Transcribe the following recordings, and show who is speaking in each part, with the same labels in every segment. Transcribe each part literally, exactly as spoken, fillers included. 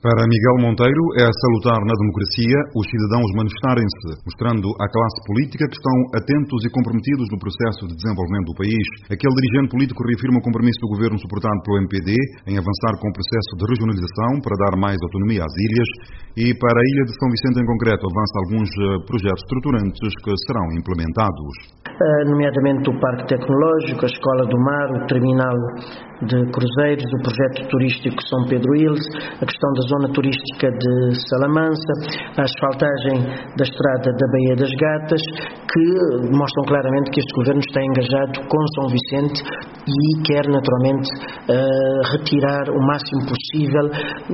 Speaker 1: Para Miguel Monteiro, é salutar na democracia os cidadãos manifestarem-se, mostrando à classe política que estão atentos e comprometidos no processo de desenvolvimento do país. Aquele dirigente político reafirma o compromisso do governo suportado pelo M P D em avançar com o processo de regionalização para dar mais autonomia às ilhas e para a ilha de São Vicente em concreto avança alguns projetos estruturantes que serão implementados.
Speaker 2: Nomeadamente o Parque Tecnológico, a Escola do Mar, o Terminal de Cruzeiros, o Projeto Turístico São Pedro Ilse, a questão da Zona Turística de Salamanca, a asfaltagem da Estrada da Baía das Gatas, que mostram claramente que este Governo está engajado com São Vicente e quer naturalmente uh, retirar o máximo possível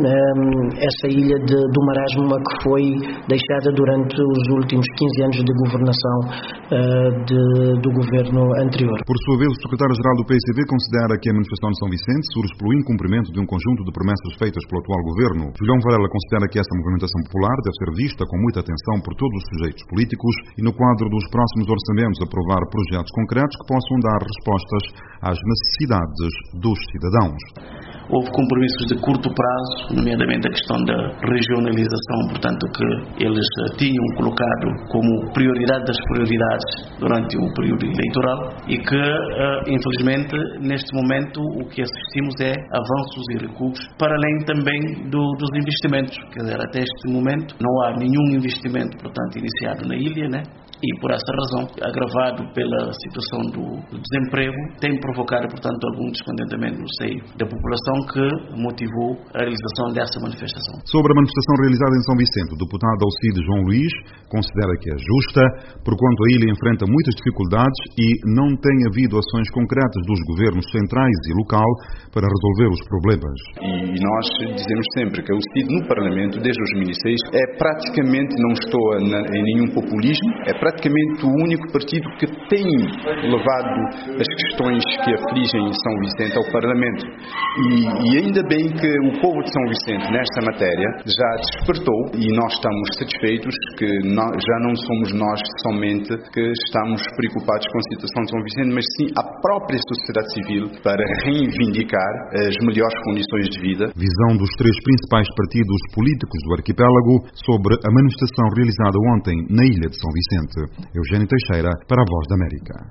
Speaker 2: um, essa ilha de, do marasmo a que foi deixada durante os últimos quinze anos de governação uh, de, do Governo anterior.
Speaker 1: Por sua vez, o secretário-geral do P S D considera que a manifestação de São Vicente surge pelo incumprimento de um conjunto de promessas feitas pelo atual Governo. Julião Varela considera que essa movimentação popular deve ser vista com muita atenção por todos os sujeitos políticos e, no quadro dos próximos orçamentos, aprovar projetos concretos que possam dar respostas às necessidades dos cidadãos.
Speaker 3: Houve compromissos de curto prazo, nomeadamente a questão da regionalização, portanto, que eles tinham colocado como prioridade das prioridades durante o período eleitoral e que, infelizmente, neste momento, o que assistimos é avanços e recuos, para além também do, dos investimentos. Quer dizer, até este momento não há nenhum investimento, portanto, iniciado na ilha, né? E por essa razão, agravado pela situação do, do desemprego, tem provocado, portanto, algum descontentamento no seio da população que motivou a realização dessa manifestação.
Speaker 1: Sobre a manifestação realizada em São Vicente, o deputado Alcide João Luís considera que é justa, porquanto a ilha enfrenta muitas dificuldades e não tem havido ações concretas dos governos centrais e local para resolver os problemas.
Speaker 4: E nós dizemos sempre que o Alcide no Parlamento, desde dois mil e seis, é praticamente, não estou em nenhum populismo, é praticamente praticamente o único partido que tem levado as questões que afligem São Vicente ao Parlamento. E, e ainda bem que o povo de São Vicente, nesta matéria, já despertou e nós estamos satisfeitos que nós, já não somos nós somente que estamos preocupados com a situação de São Vicente, mas sim a própria sociedade civil para reivindicar as melhores condições de vida.
Speaker 1: Visão dos três principais partidos políticos do arquipélago sobre a manifestação realizada ontem na ilha de São Vicente. Eugênio Teixeira, para a Voz da América.